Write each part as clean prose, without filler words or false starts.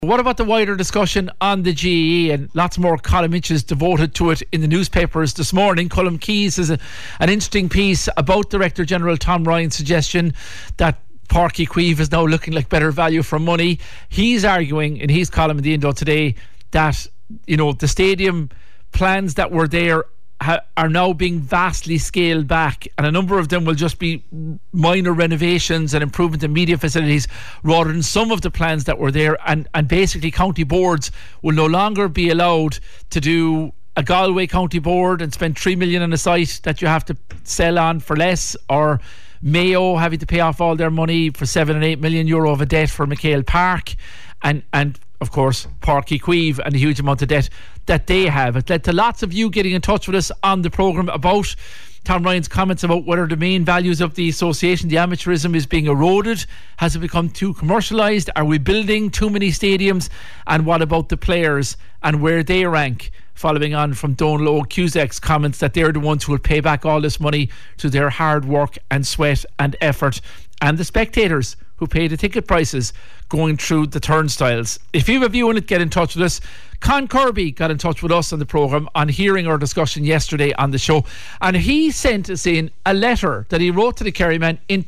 What about the wider discussion on the GAA, and lots more column inches devoted to it in the newspapers this morning? Colm Keys has an interesting piece about Director General Tom Ryan's suggestion that Páirc Uí Chaoimh is now looking like better value for money. He's arguing in his column in the Indo today that, you know, the stadium plans that were there are now being vastly scaled back, and a number of them will just be minor renovations and improvement in media facilities rather than some of the plans that were there, and basically county boards will no longer be allowed to do a Galway county board and spend 3 million on a site that you have to sell on for less, or Mayo having to pay off all their money for 7 and 8 million euro of a debt for McHale Park, and of course Páirc Uí Chaoimh and the huge amount of debt that they have. It led to lots of you getting in touch with us on the programme about Tom Ryan's comments about whether the main values of the association, the amateurism, is being eroded. Has it become too commercialised? Are we building too many stadiums? And what about the players and where they rank? Following on from Donal Cusack's comments that they're the ones who will pay back all this money to their hard work and sweat and effort, and the spectators who pay the ticket prices going through the turnstiles. If you have a view on it, get in touch with us. Con Kirby got in touch with us on the programme on hearing our discussion yesterday on the show, and he sent us in a letter that he wrote to the Kerryman in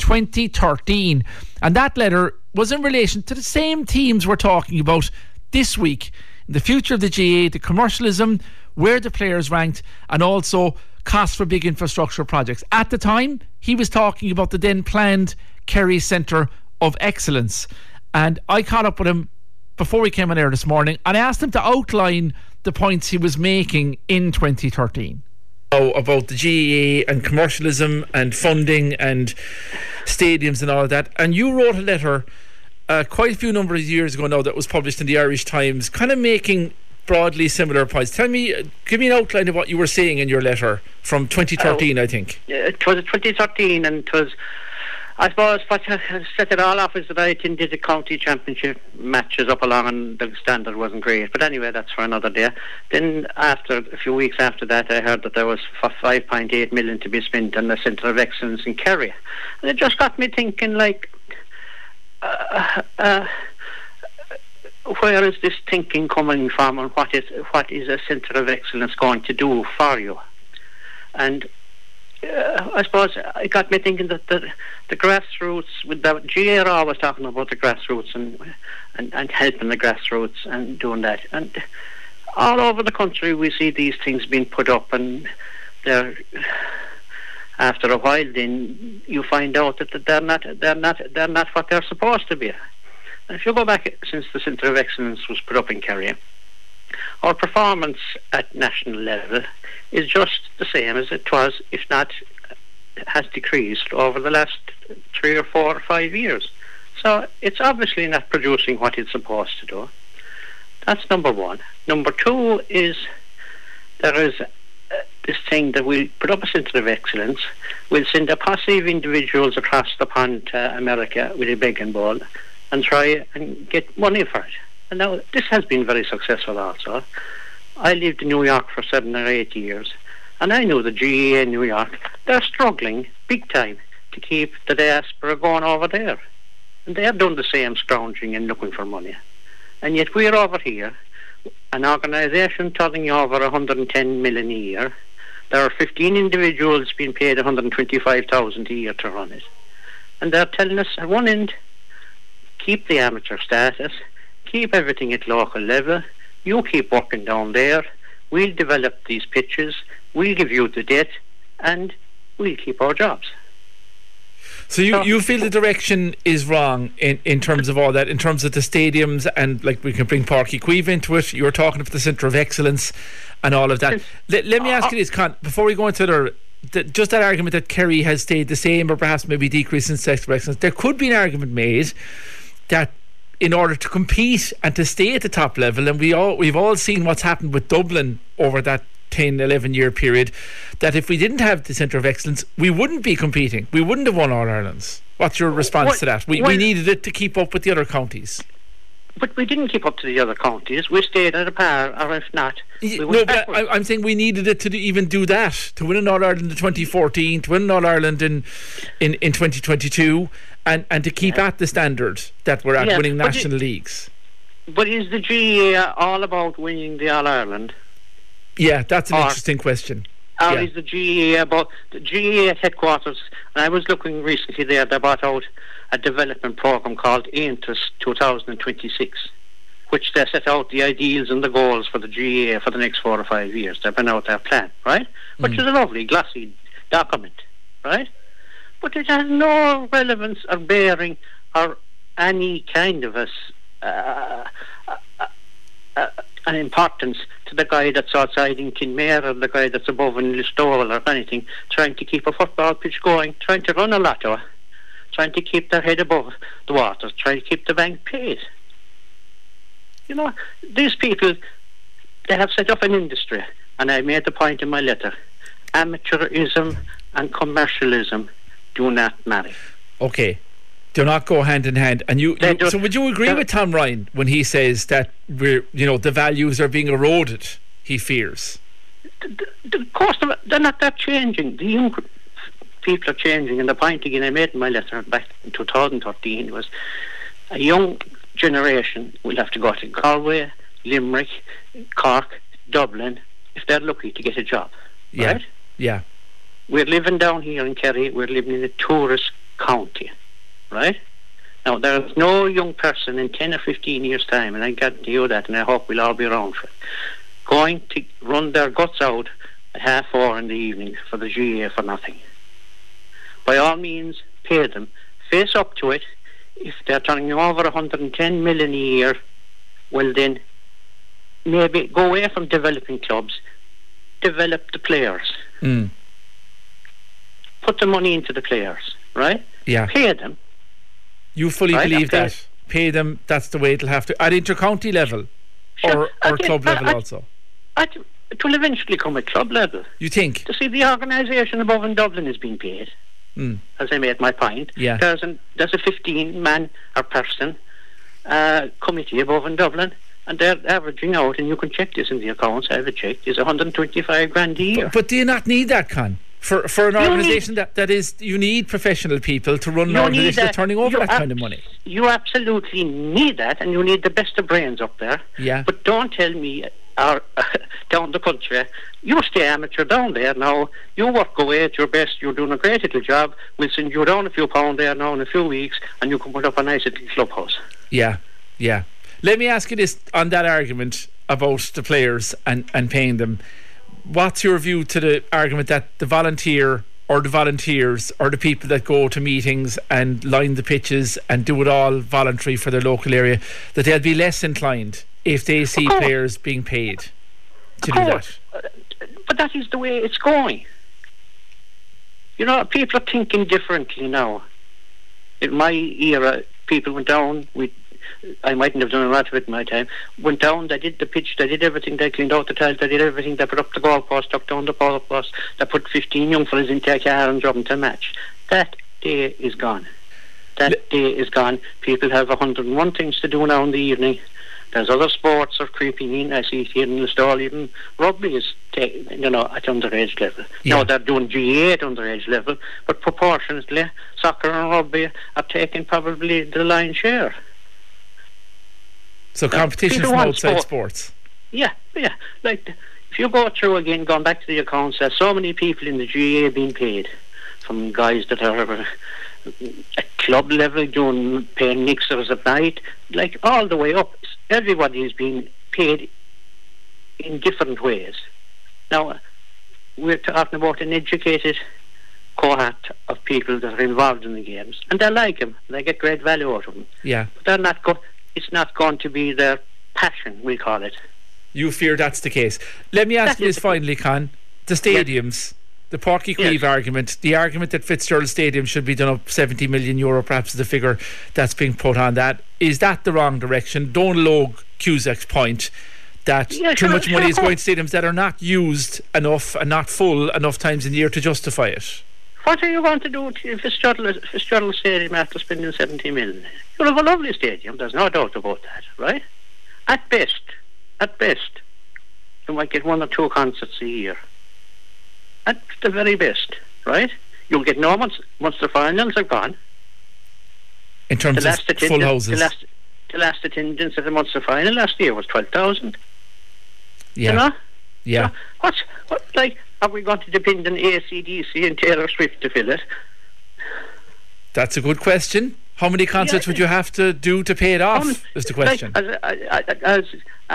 2013, and that letter was in relation to the same themes we're talking about this week: the future of the GAA, the commercialism, where the players ranked, and also costs for big infrastructure projects. At the time, he was talking about the then planned Kerry Centre of Excellence, and I caught up with him before we came on air this morning, and I asked him to outline the points he was making in 2013 about the GAA and commercialism and funding and stadiums and all of that. And you wrote a letter quite a few number of years ago now that was published in the Irish Times, kind of making broadly similar points. Give me an outline of what you were saying in your letter from 2013, I think. It was 2013, and it was, I suppose, what set it all off is that I attended the county championship matches up along, and the standard wasn't great. But anyway, that's for another day. Then after a few weeks after that, I heard that there was 5.8 million to be spent on the Centre of Excellence in Kerry. And it just got me thinking, like, where is this thinking coming from, and what is a Centre of Excellence going to do for you? And I suppose it got me thinking that the grassroots, with the GAA are always talking about the grassroots and helping the grassroots and doing that. And all over the country we see these things being put up, and they're, after a while then you find out that they're not what they're supposed to be. And if you go back since the Centre of Excellence was put up in Kerry, our performance at national level is just the same as it was, if not has decreased over the last 3 or 4 or 5 years. So it's obviously not producing what it's supposed to do. That's number one. Number two is there is this thing that we put up a Centre of Excellence. We'll send a posse of individuals across the pond to America with a begging bowl and try and get money for it. And now this has been very successful also. I lived in New York for 7 or 8 years, and I know the GAA in New York, they're struggling big time to keep the diaspora going over there. And they have done the same, scrounging and looking for money. And yet we're over here, an organisation turning over 110 million a year. There are 15 individuals being paid 125,000 a year to run it. And they're telling us at one end, keep the amateur status, keep everything at local level, you keep working down there, we'll develop these pitches, we'll give you the debt, and we'll keep our jobs. So you feel the direction is wrong in terms of all that, in terms of the stadiums, and like we can bring Páirc Uí Chaoimh into it. You were talking about the Centre of Excellence and all of that. Let me ask you this, Con, before we go into just that argument that Kerry has stayed the same or perhaps maybe decreased in Centre of Excellence. There could be an argument made that in order to compete and to stay at the top level, and we've all seen what's happened with Dublin over that 10-11 year period, that if we didn't have the Centre of Excellence, we wouldn't be competing, we wouldn't have won All-Irelands. What's your response to that? We needed it to keep up with the other counties. But we didn't keep up to the other counties. We stayed at a par, or if not, we went backwards. I'm saying we needed it to even do that, to win an All-Ireland in 2014, to win an All-Ireland in 2022, and to keep at the standard that we're at, winning national leagues. But is the GAA all about winning the All-Ireland? Yeah, that's an interesting question. Or is the GAA about the GAA headquarters? And I was looking recently there. They brought out a development program called Aontas 2026, which they set out the ideals and the goals for the GAA for the next 4 or 5 years. They've been out their plan, right? Which is a lovely, glossy document, right? But it has no relevance or bearing or any kind of an importance to the guy that's outside in Kinmare or the guy that's above in Listowel or anything, trying to keep a football pitch going, trying to run a lotto, trying to keep their head above the water, trying to keep the bank paid. You know, these people, they have set up an industry, and I made the point in my letter. Amateurism and commercialism do not marry. Okay. Do not go hand in hand. And so would you agree with Tom Ryan when he says that the values are being eroded, he fears? The cost of it, they're not that changing. The young people are changing, and the point again I made in my letter back in 2013 was a young generation will have to go to Galway, Limerick, Cork, Dublin if they're lucky to get a job. Yeah. Right? Yeah. We're living down here in Kerry, we're living in a tourist county, right? Now there's no young person in 10 or 15 years time, and I guarantee you that, and I hope we'll all be around for it, going to run their guts out at 4:30 in the evening for the GAA for nothing. By all means, pay them, face up to it. If they're turning over 110 million a year, well then, maybe go away from developing clubs, develop the players. Put the money into the players, right? Yeah. Pay them. You fully believe that? Pay them, that's the way it'll have to... At inter-county level? Sure. Or club level also? It will eventually come at club level. You think? To see, the organisation above in Dublin is being paid. As I made my point. Yeah. There's a 15-man or person committee above in Dublin, and they're averaging out, and you can check this in the accounts, I have it checked, is 125 grand a year. But do you not need that, Con? For an organisation that is, you need professional people to run an organisation that's turning over that kind of money. You absolutely need that, and you need the best of brains up there. Yeah. But don't tell me, down the country, you stay amateur down there now, you work away at your best, you're doing a great little job, we'll send you down a few pounds there now in a few weeks, and you can put up a nice little clubhouse. Yeah. Let me ask you this on that argument about the players and paying them. What's your view to the argument that the volunteer or the volunteers or the people that go to meetings and line the pitches and do it all voluntary for their local area, that they'll be less inclined if they see players being paid to do that? But that is the way it's going. You know, people are thinking differently now. In my era, people went down with... I mightn't have done a lot of it in my time. Went down, they did the pitch, they did everything, they cleaned out the tiles, they did everything, they put up the goalpost, took down the goalpost, they put 15 young fellas into a car and drove them to a match. That day is gone. That day is gone. People have 101 things to do now in the evening. There's other sports are creeping in. I see it here in Listowel, even rugby is at underage level. Yeah. Now they're doing GAA at underage level, but proportionately, soccer and rugby are taking probably the lion's share. So competition from outside sports. Yeah. Like, if you go through again, going back to the accounts, there's so many people in the GAA being paid, from guys that are at club level paying mixers at night, like all the way up. Everybody is being paid in different ways. Now, we're talking about an educated cohort of people that are involved in the games, and they like them. They get great value out of them. Yeah. But they're not it's not going to be their passion, we call it. You fear that's the case. Let me ask you this finally, Con. The stadiums, the Páirc Uí Chaoimh argument, the argument that Fitzgerald Stadium should be done up €70 million, perhaps the figure that's being put on that. Is that the wrong direction? Donal Logue Cusack's point that too much money is going to stadiums that are not used enough and not full enough times in the year to justify it. What are you going to do to Fitzgerald Stadium after spending 70 million? You'll have a lovely stadium, there's no doubt about that, right? At best, you might get 1 or 2 concerts a year. At the very best, right? You'll get no once the finals are gone. In terms of full houses? the last attendance at the Munster final last year was 12,000. Yeah. You know? Yeah. So are we going to depend on AC/DC and Taylor Swift to fill it? That's a good question. How many concerts would you have to do to pay it off? Is the question. As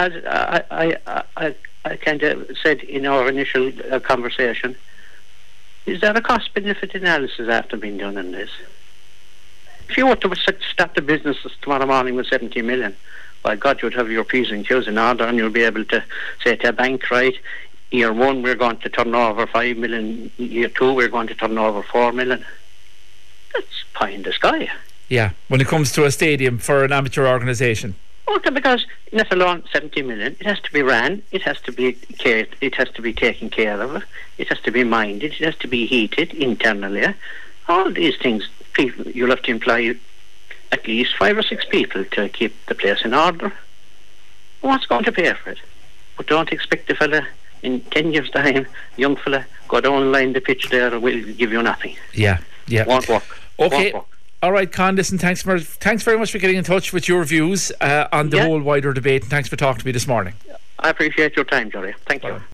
I kind of said in our initial conversation, is there a cost-benefit analysis after being done on this? If you were to start the businesses tomorrow morning with 70 million, by God, you'd have your P's and Q's in order, and you'll be able to say to a bank, right, year one we're going to turn over 5 million, year two we're going to turn over 4 million. That's pie in the sky. Yeah, when it comes to a stadium for an amateur organisation. Okay, because let alone 70 million, it has to be ran, it has to be cared, it has to be taken care of, it has to be minded, it has to be heated internally. All these things, people, you'll have to employ at least 5 or 6 people to keep the place in order. What's going to pay for it? But don't expect a fella in 10 years' time, young fella, go down and line the pitch there, will give you nothing. Yeah. Won't work. Okay. Won't work. All right, Con, listen, thanks very much for getting in touch with your views on the whole wider debate, and thanks for talking to me this morning. I appreciate your time, Jerry. Thank you.